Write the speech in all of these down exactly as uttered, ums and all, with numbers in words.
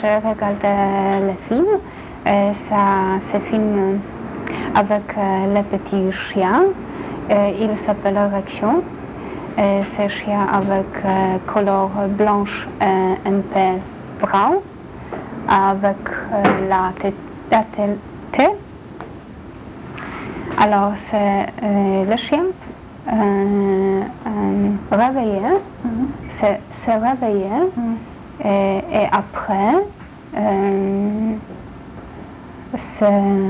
j'ai regardé le film. Et ça, ce film avec euh, le petit chien. Et il s'appelle Réaction. Et ce chien avec euh, couleur blanche et un peu brun, avec euh, la tête. La tête. Alors, c'est euh, le chien euh, euh, réveillé, mm-hmm. s'est, s'est réveillé, mm-hmm. et, et après, euh, c'est,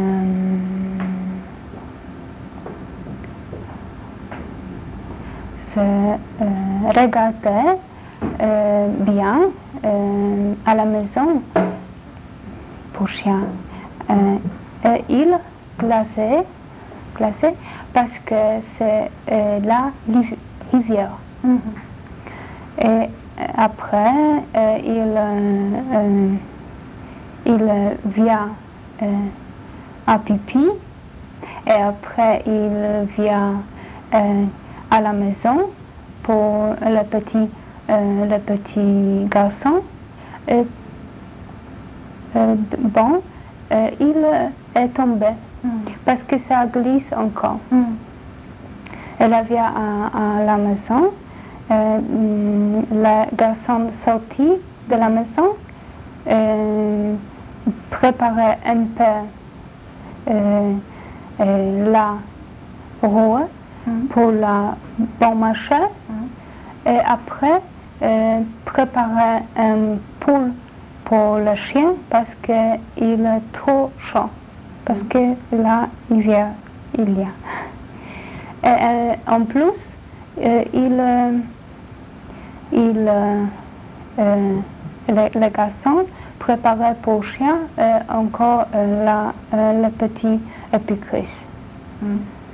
c'est euh, regarder euh, bien euh, à la maison pour chien. Euh, et il glacé. Classé parce que c'est euh, la rivière. Mm-hmm. Et après, euh, il, euh, il vient euh, à pipi et après il vient euh, à la maison pour le petit, euh, le petit garçon. Et, euh, bon, euh, il est tombé. Mm. Parce que ça glisse encore. Mm. Elle vient à, à la maison, euh, le garçon sorti de la maison, euh, préparait un peu euh, euh, la roue mm. pour la bon marché, mm. et après euh, préparait un poule pour le chien parce qu'il est trop chaud. Parce que là, il y a. Il y a. Et, euh, en plus, euh, il, euh, il, euh, euh, le, le garçon préparait pour le chien euh, encore euh, la, euh, le petit épicerie. Mm.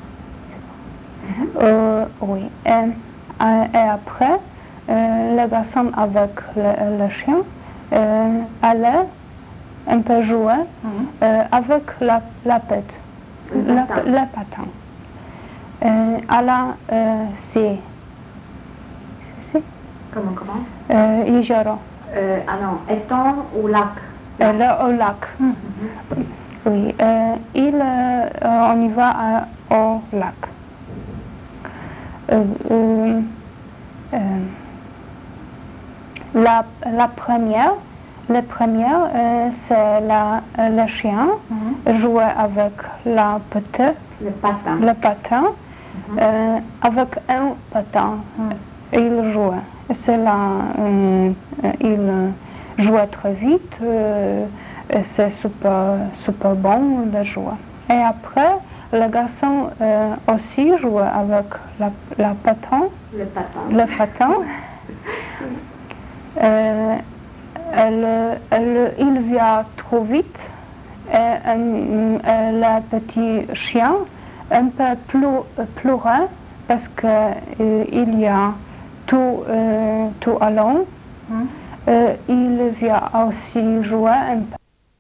Euh, oui. Et, euh, et après, euh, le garçon avec le, le chien euh, allait un peu jouer mmh. euh, avec la, la pète, le la, patin. Le patin. Euh, alors, euh, c'est... c'est comment, comment euh, Ijoro. Euh, ah non, étang ou lac? Euh, le, au lac. Mmh. Oui, euh, il, euh, on y va à, au lac. Euh, euh, euh, la, la première, la première euh, c'est la, euh, le chien mm-hmm. jouer avec la petite, le patin, le patin mm-hmm. euh, avec un patin. Mm. Il jouait. C'est là, euh, il jouait très vite. Euh, c'est super, super bon de jouer. Et après, le garçon euh, aussi jouait avec la, la patin, le patin. Le patin. euh, elle, elle, il vient trop vite et, euh, le petit chien un peu plus pleurait parce qu'il euh, y a tout, euh, tout allant. Mm. Euh, il vient aussi jouer un peu.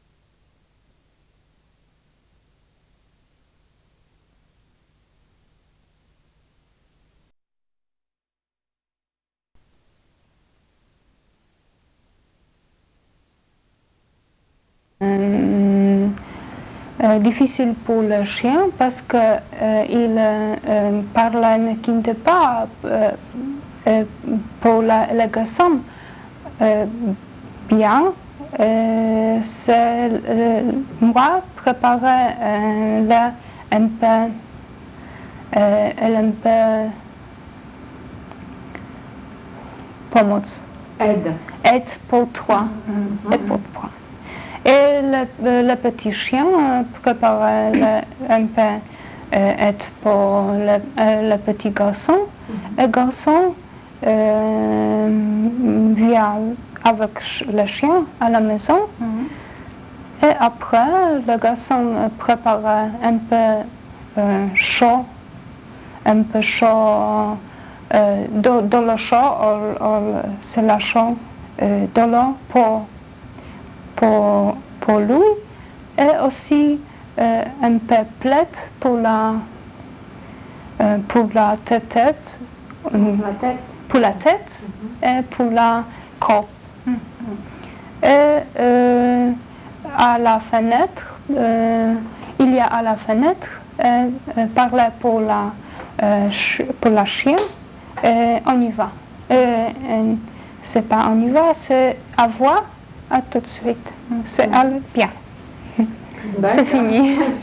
Euh, euh, difficile pour le chien parce que euh, il euh, parle qui ne pas euh, euh, pour la, le garçon euh, bien. Euh, c'est euh, moi préparer euh, là un peu euh, un peu pomoc. Aide. Aide pour toi. Mm-hmm. Aide pour toi. Et le, le petit chien euh, préparait le, un peu euh, aide pour le, euh, le petit garçon. Mm-hmm. Le garçon euh, vient avec le chien à la maison. Mm-hmm. Et après, le garçon préparait un peu euh, chaud, un peu chaud, euh, de, de l'eau chaude, c'est la chaud, euh, de l'eau pour Pour, pour lui, et aussi euh, un peu plaid pour la, euh, pour la tête, pour la tête, pour la tête mm-hmm. et pour la corps. Mm-hmm. Et euh, à la fenêtre, euh, il y a à la fenêtre, euh, euh, parler pour la, euh, ch- pour la chien, euh, on y va. Euh, euh, c'est pas on y va, c'est avoir à tout de suite. C'est aller bien. C'est fini.